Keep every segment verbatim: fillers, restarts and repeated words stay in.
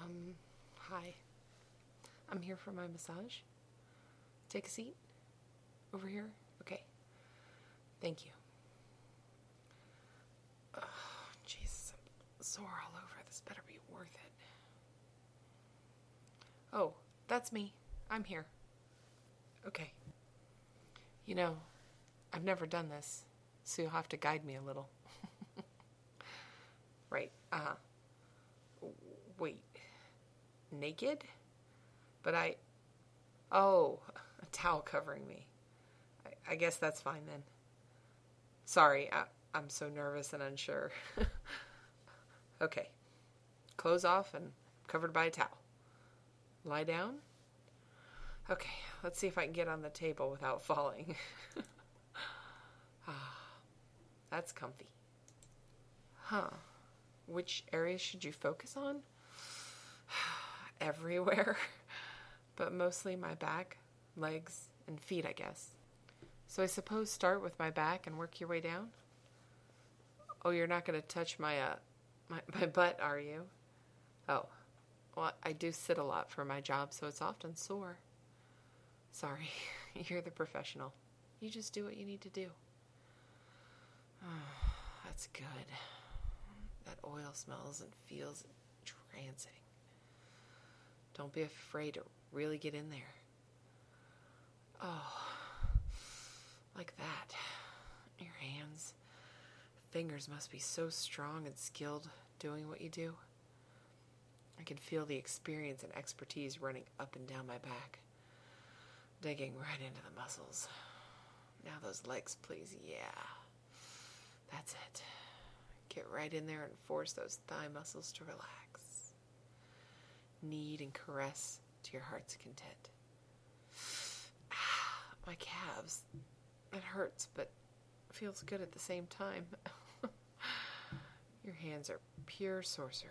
Um, hi. I'm here for my massage. Take a seat. Over here. Okay. Thank you. Oh, Jesus, I'm sore all over. This better be worth it. Oh, that's me. I'm here. Okay. You know, I've never done this, so you'll have to guide me a little. Right. Uh-huh. Wait. Naked? But I... Oh, a towel covering me. I, I guess that's fine then. Sorry, I, I'm so nervous and unsure. Okay. Clothes off and covered by a towel. Lie down? Okay, let's see if I can get on the table without falling. Ah, that's comfy. Huh. Which areas should you focus on? Everywhere. But mostly my back, legs, and feet, I guess. So I suppose start with my back and work your way down? Oh, you're not going to touch my, uh, my, my butt, are you? Oh. Well, I do sit a lot for my job, so it's often sore. Sorry, you're the professional. You just do what you need to do. Oh, that's good. That oil smells and feels entrancing. Don't be afraid to really get in there. Oh, like that. Your hands, fingers must be so strong and skilled doing what you do. I can feel the experience and expertise running up and down my back, digging right into the muscles. Now those legs, please. Yeah, that's it. Get right in there and force those thigh muscles to relax. Knead and caress to your heart's content. Ah, my calves. It hurts, but feels good at the same time. Your hands are pure sorcery.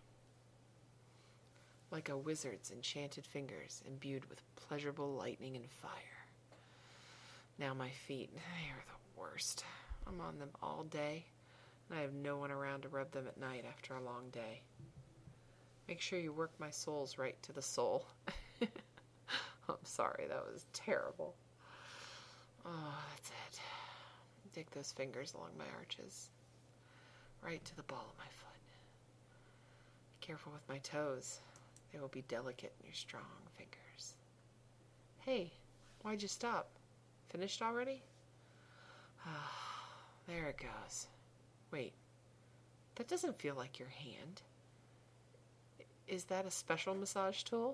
Like a wizard's enchanted fingers imbued with pleasurable lightning and fire. Now my feet, they are the worst. I'm on them all day, and I have no one around to rub them at night after a long day. Make sure you work my soles right to the sole. I'm sorry, that was terrible. Oh, that's it. Dig those fingers along my arches, right to the ball of my foot. Be careful with my toes. They will be delicate in your strong fingers. Hey, why'd you stop? Finished already? Ah, there it goes. Wait, that doesn't feel like your hand. Is that a special massage tool?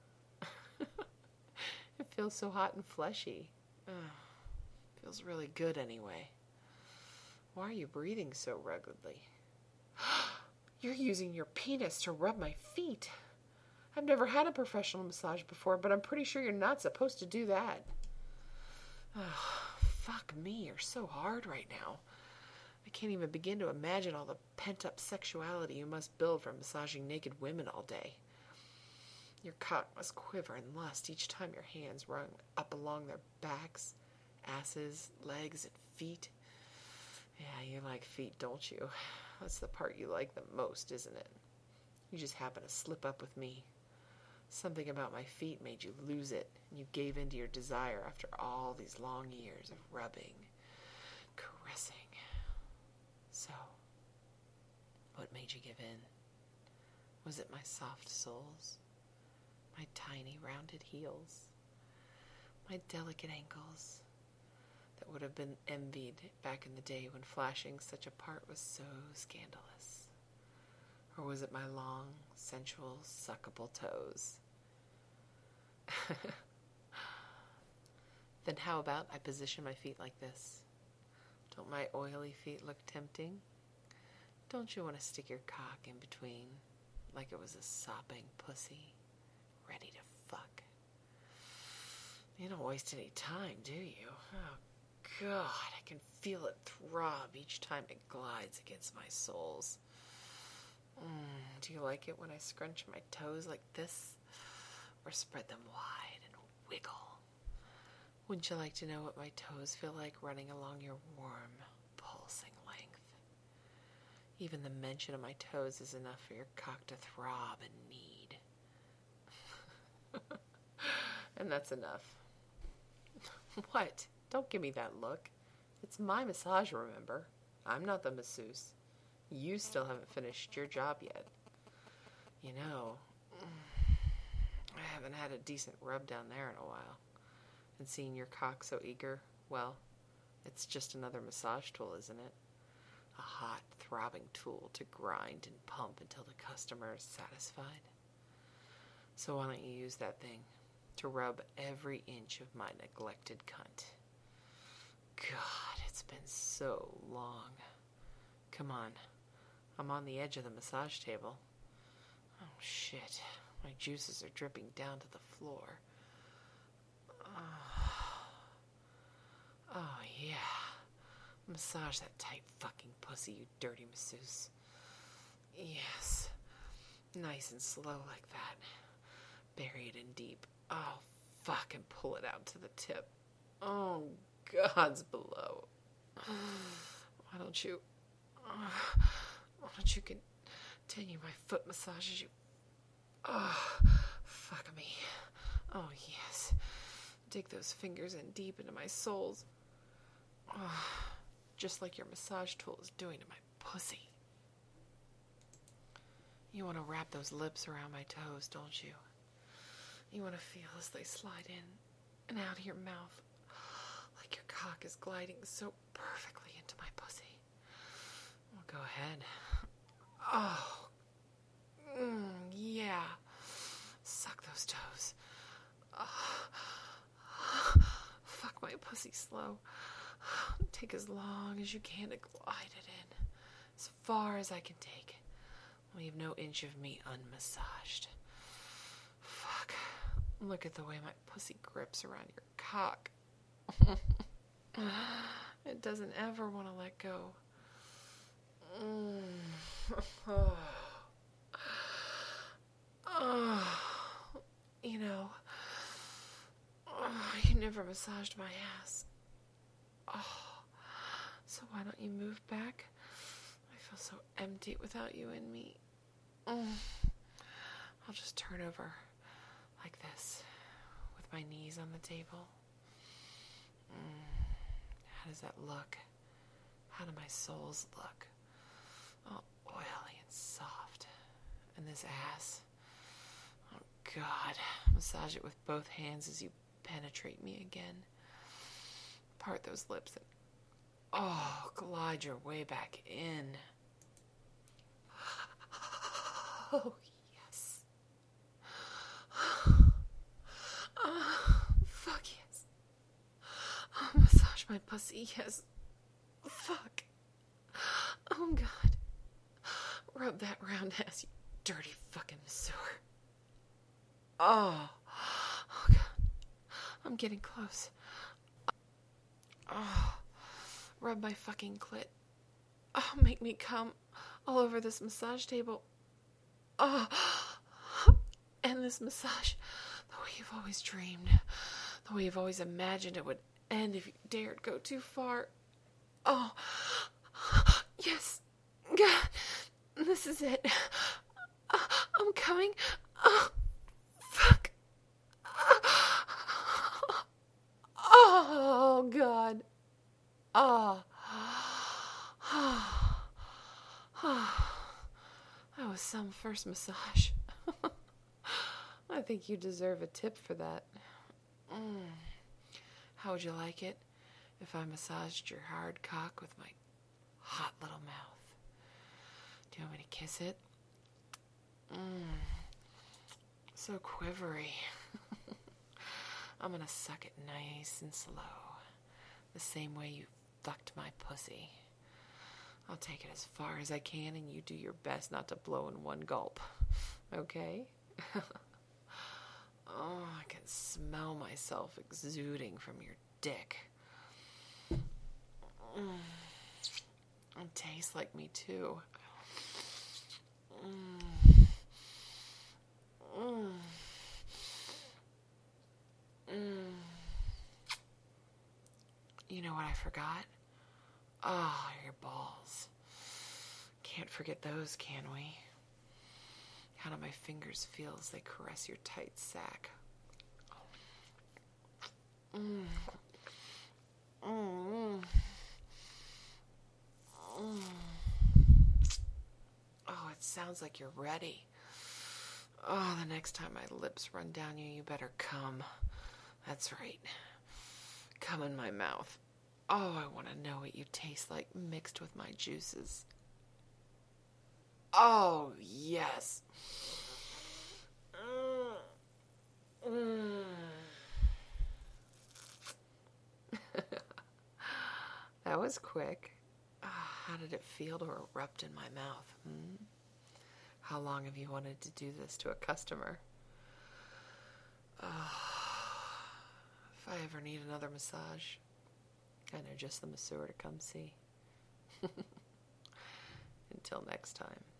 It feels so hot and fleshy. Ugh, feels really good anyway. Why are you breathing so ruggedly? You're using your penis to rub my feet. I've never had a professional massage before, but I'm pretty sure you're not supposed to do that. Oh, fuck me, you're so hard right now. I can't even begin to imagine all the pent-up sexuality you must build from massaging naked women all day. Your cock must quiver in lust each time your hands run up along their backs, asses, legs, and feet. Yeah, you like feet, don't you? That's the part you like the most, isn't it? You just happen to slip up with me. Something about my feet made you lose it, and you gave in to your desire after all these long years of rubbing, caressing. So, what made you give in? Was it my soft soles? My tiny rounded heels? My delicate ankles that would have been envied back in the day when flashing such a part was so scandalous? Or was it my long, sensual, suckable toes? Then how about I position my feet like this? Don't my oily feet look tempting? Don't you want to stick your cock in between like it was a sopping pussy ready to fuck? You don't waste any time, do you? Oh, God, I can feel it throb each time it glides against my soles. Mm, do you like it when I scrunch my toes like this? Or spread them wide and wiggle? Wouldn't you like to know what my toes feel like running along your warm, pulsing length? Even the mention of my toes is enough for your cock to throb and need. And that's enough. What? Don't give me that look. It's my massage, remember? I'm not the masseuse. You still haven't finished your job yet. You know, I haven't had a decent rub down there in a while. And seeing your cock so eager, well, it's just another massage tool, isn't it? A hot, throbbing tool to grind and pump until the customer is satisfied. So why don't you use that thing to rub every inch of my neglected cunt? God, it's been so long. Come on. I'm on the edge of the massage table. Oh, shit. My juices are dripping down to the floor. Oh, oh yeah. Massage that tight fucking pussy, you dirty masseuse. Yes. Nice and slow like that. Bury it in deep. Oh, fuck, and pull it out to the tip. Oh, God's below. Why don't you... Why don't you continue my foot massage as you... Oh, fuck me. Oh, yes. Dig those fingers in deep into my soles. Oh, just like your massage tool is doing to my pussy. You want to wrap those lips around my toes, don't you? You want to feel as they slide in and out of your mouth, like your cock is gliding so perfectly into my pussy. Well, go ahead. Oh, mm, yeah. Suck those toes. Oh. Fuck my pussy slow. Take as long as you can to glide it in. As far as I can take. Leave no inch of me unmassaged. Fuck. Look at the way my pussy grips around your cock. It doesn't ever want to let go. Mm. Oh. Oh. You know, oh, you never massaged my ass. Oh. So why don't you move back? I feel so empty without you in me. Mm. I'll just turn over like this with my knees on the table. Mm. How does that look? How do my soles look? Oh, oily and soft. And this ass. Oh, God. Massage it with both hands as you penetrate me again. Part those lips and, oh, glide your way back in. Oh, yes. Oh, fuck yes. Oh, massage my pussy, yes. Fuck. Oh, God. Rub that round ass, you dirty fucking masseur. Oh. Oh, God. I'm getting close. Oh. Rub my fucking clit. Oh, make me come all over this massage table. Oh. And this massage, the way you've always dreamed, the way you've always imagined it would end if you dared go too far. Oh. Yes. God. This is it. Oh, I'm coming. Oh. Fuck. Oh, God. Oh. That was some first massage. I think you deserve a tip for that. Mm. How would you like it if I massaged your hard cock with my hot little mouth? Do you want me to kiss it? Mm. So quivery. I'm gonna suck it nice and slow, the same way you fucked my pussy. I'll take it as far as I can, and you do your best not to blow in one gulp. Okay? Oh, I can smell myself exuding from your dick. Mm. It tastes like me, too. Mm. Mm. Mm. You know what I forgot? Oh, your balls. Can't forget those, can we? How do my fingers feel as they caress your tight sack? Mm. Mm. Mm. Oh, it sounds like you're ready. Oh, the next time my lips run down you, you better come. That's right. Come in my mouth. Oh, I want to know what you taste like mixed with my juices. Oh, yes. Mm. Mm. That was quick. Oh, how did it feel to erupt in my mouth? Hmm? How long have you wanted to do this to a customer? Oh, if I ever need another massage, I know just the masseur to come see. Until next time.